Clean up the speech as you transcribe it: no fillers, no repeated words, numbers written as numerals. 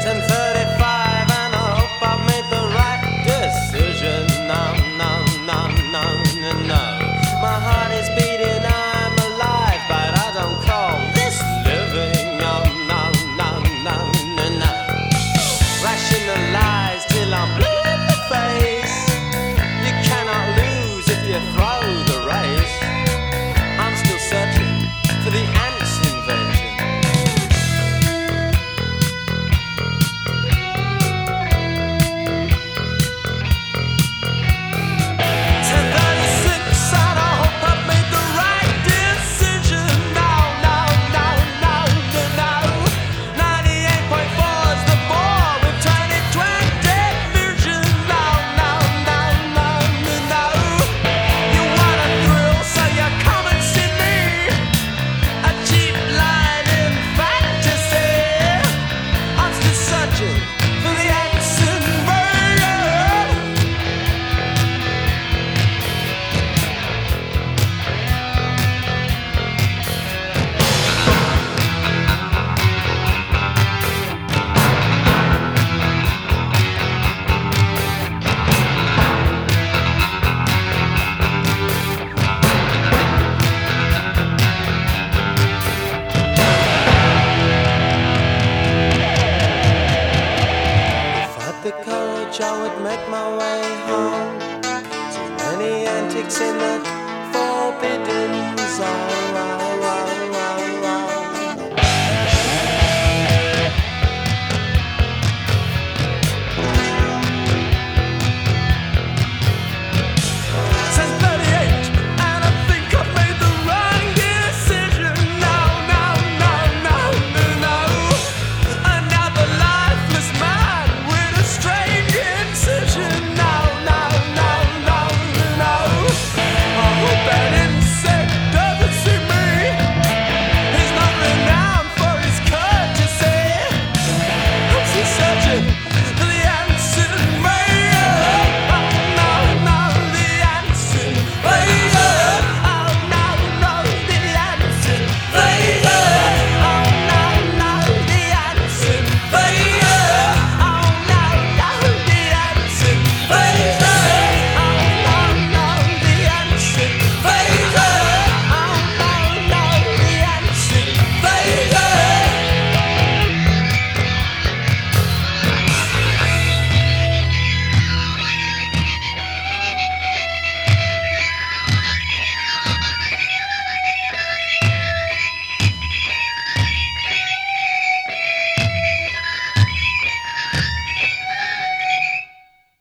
10:35 and I hope I've made the right decision. No, no, no, no, no, no. My heart is beating, I'm alive, but I don't call this living. No, no, no, no, no, no. Rationalize till I'm blue in the face. You cannot lose if you throw the race. I'm still searching for the ants invasion. The courage, I would make my way home. Too many antics in the